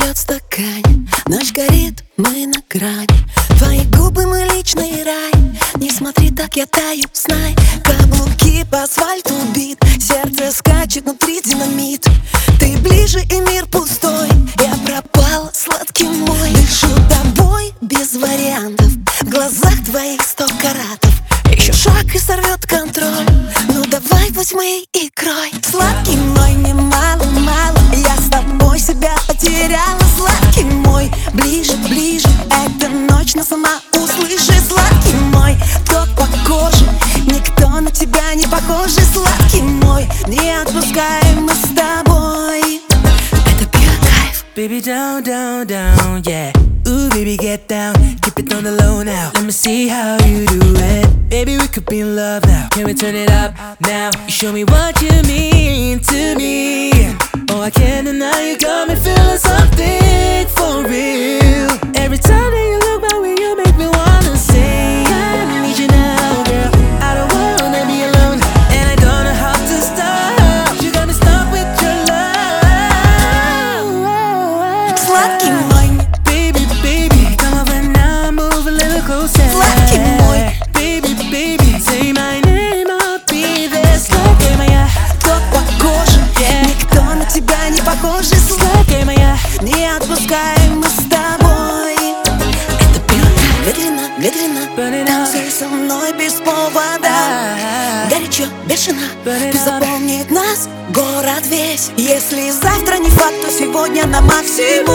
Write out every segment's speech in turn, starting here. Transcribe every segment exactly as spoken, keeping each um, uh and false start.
льет стакан. Ночь горит, мы на грани. Твои губы, мой личный рай. Не смотри так, я таю, знай. Каблуки по асфальту бит. Сердце скачет, внутри динамит. Ты ближе, и мир пустой. Я пропал, сладкий мой. Дышу тобой без вариантов. В глазах твоих сто каратов. Еще шаг и сорвет контроль. Ну давай возьми и крой. Сладкий мой, не мало-мало. Я с тобой себя потеряла. Сладкий мой, ближе, ближе. Эта ночь нас сама услышит. Сладкий мой, ток по коже. Никто на тебя не похожий. Сладкий мой, не отпускаем мы с тобой. Это пьяный кайф. Baby, down, down, down, yeah. Ooh, baby, get down. Keep it on the low now. Let me see how you do it. Baby, we could be in love now. Can we turn it up now? You show me what you mean to me. Oh, I can't deny you got me feeling something for real. Every time that you look my way, you make me wanna say I need you now, girl. I don't wanna be alone, and I don't know how to stop. You got me stuck with your love. Сладкий мой, baby, baby, come over now, move a little closer. сладкий мой, baby, baby, say my name, I'll be there. Сладкая моя, ток по коже. Никто на тебя не похожий. сладкая моя. Не отпускаем мы с тобой. Это пьяно, медленно, медленно. Танцуй со мной без повода. Горячо, бешено. Пусть запомнит нас город весь. Если завтра не факт, то сегодня на максимум.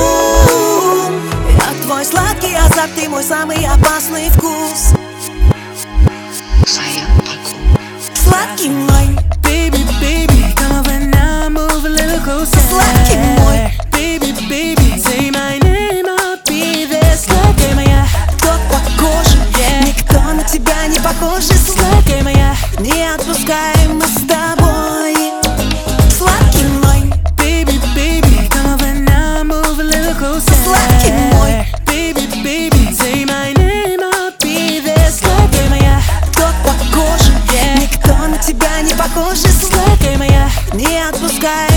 Я твой сладкий азарт, ты мой самый опасный вкус. Сладкий мой, Baby, baby, come over now, move a little closer. сладкий мой, baby, baby, say my name, I'll be there. Сладкая моя, ток по коже. Никто на тебя не похожий. сладкая моя. Не отпускаем мы с тобой. Сладкий мой, Baby, baby, come over now, move a little closer. сладкий мой, baby, baby, say my name, I'll be there. Сладкая моя, ток по коже. Никто на тебя не похожий. сладкая моя. Не отпускай.